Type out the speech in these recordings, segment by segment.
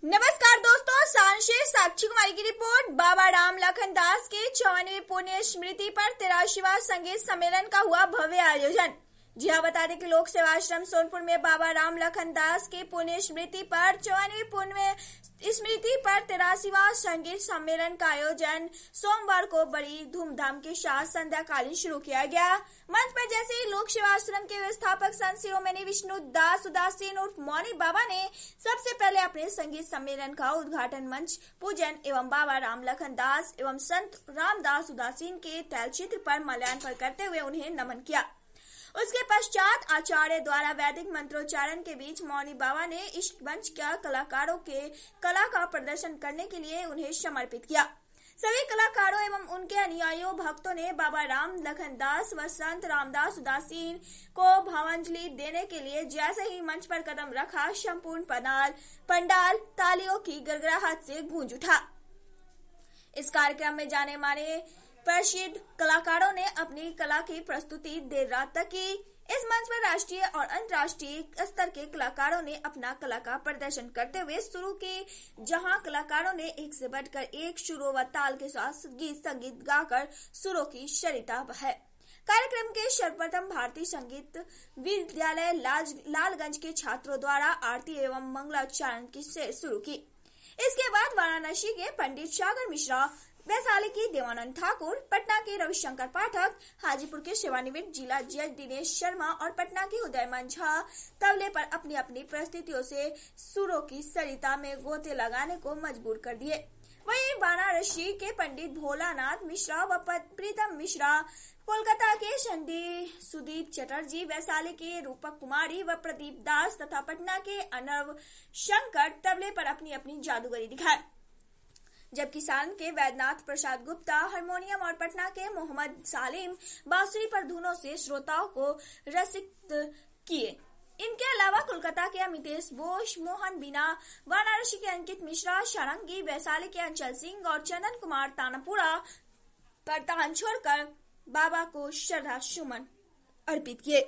नमस्कार दोस्तों, सांशे साक्षी कुमारी की रिपोर्ट। बाबा राम लखन दास के 54वें पुण्य स्मृति पर 83वां संगीत सम्मेलन का हुआ भव्य आयोजन। जी हाँ, बता दें कि लोक सेवा आश्रम सोनपुर में बाबा राम लखन दास के पुण्य स्मृति पर 54वें पुण्य स्मृति पर 83वां संगीत सम्मेलन का आयोजन सोमवार को बड़ी धूमधाम के साथ संध्याकालीन शुरू किया गया। मंच पर जैसे ही लोक सेवा आश्रम के व्यवस्थापक संत शिरोमणि विष्णु दास उदासीन उर्फ मौनी बाबा ने सबसे पहले अपने संगीत सम्मेलन का उद्घाटन मंच पूजन एवं बाबा राम लखन दास एवं संत रामदास उदासीन के तैलचित्र पर माल्यार्पण करते हुए उन्हें नमन किया। उसके पश्चात आचार्य द्वारा वैदिक मंत्रोच्चारण के बीच मौनी बाबा ने इस मंच के कलाकारों के कला का प्रदर्शन करने के लिए उन्हें समर्पित किया। सभी कलाकारों एवं उनके अनुयायियों भक्तों ने बाबा राम लखन दास व संत रामदास उदासीन को भावांजलि देने के लिए जैसे ही मंच पर कदम रखा, संपूर्ण पंडाल तालियों की गड़गड़ाहट से गूंज उठा। इस कार्यक्रम में जाने माने प्रसिद्ध कलाकारों ने अपनी कला की प्रस्तुति देर रात तक की। इस मंच पर राष्ट्रीय और अंतर्राष्ट्रीय स्तर के कलाकारों ने अपना कला का प्रदर्शन करते हुए शुरू की, जहां कलाकारों ने एक से बढ़कर एक सुरों व ताल के साथ गीत संगीत गाकर सुरों की सरिता बहाई। कार्यक्रम के सर्वप्रथम भारतीय संगीत विद्यालय लालगंज के छात्रों द्वारा आरती एवं मंगलाचरण से शुरू की। इसके बाद वाराणसी के पंडित सागर मिश्रा, वैशाली की देवानंद ठाकुर, पटना के रविशंकर पाठक, हाजीपुर के सेवानिवृत्त जिला जज दिनेश शर्मा और पटना के उदयमान झा तबले पर अपनी अपनी प्रस्तुतियों से सुरों की सरिता में गोते लगाने को मजबूर कर दिए। वहीं वाराणसी के पंडित भोलानाथ मिश्रा व प्रीतम मिश्रा, कोलकाता के सुदीप चटर्जी, वैशाली के रूपक कुमारी व प्रदीप दास तथा पटना के अनव शंकर तबले पर अपनी अपनी जादूगरी दिखाए, जबकि सारण के वैद्यनाथ प्रसाद गुप्ता हारमोनियम और पटना के मोहम्मद सालिम बांसुरी पर धुनों से श्रोताओं को रसिक किए। इनके अलावा कोलकाता के अमितेश बोस, मोहन बीना, वाराणसी के अंकित मिश्रा, सारंगी, वैशाली के अंचल सिंह और चंदन कुमार तानापुरा पर तान छोड़कर बाबा को श्रद्धा सुमन अर्पित किए।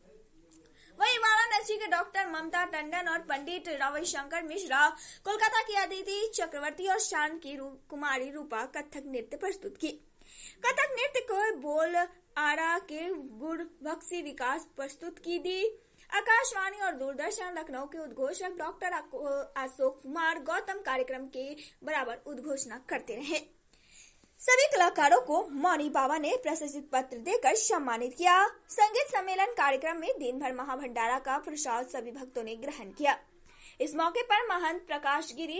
वहीं वाराणसी के डॉक्टर ममता टंडन और पंडित रविशंकर मिश्रा, कोलकाता की अदिति चक्रवर्ती और शान की कुमारी रूपा कथक नृत्य प्रस्तुत की। कथक नृत्य को बोल आरा के गुड़ बक्सी विकास प्रस्तुत की दी। आकाशवाणी और दूरदर्शन लखनऊ के उद्घोषक डॉक्टर अशोक कुमार गौतम कार्यक्रम के बराबर उद्घोषणा करते रहे। सभी कलाकारों को मौनी बाबा ने प्रशस्ति पत्र देकर सम्मानित किया। संगीत सम्मेलन कार्यक्रम में दिन भर महाभंडारा का प्रसाद सभी भक्तों ने ग्रहण किया। इस मौके पर महंत प्रकाश गिरी,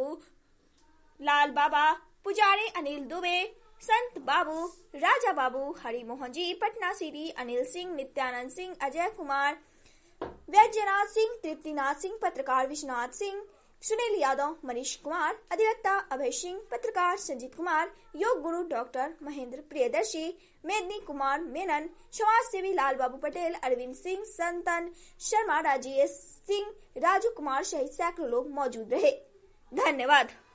लाल बाबा, पुजारी अनिल दुबे, संत बाबू, राजा बाबू, हरि मोहन जी, पटना सिटी, अनिल सिंह, नित्यानंद सिंह, अजय कुमार, वैद्यनाथ सिंह, तृप्तिनाथ सिंह, पत्रकार विश्वनाथ सिंह, सुनील यादव, मनीष कुमार, अधिवक्ता अभय सिंह, पत्रकार संजीत कुमार, योग गुरु डॉक्टर महेंद्र प्रियदर्शी, मेदनी कुमार मेनन, समाज सेवी लाल बाबू पटेल, अरविंद सिंह, संतन शर्मा, राजेश सिंह, राजू कुमार सहित सैकड़ों लोग मौजूद रहे। धन्यवाद।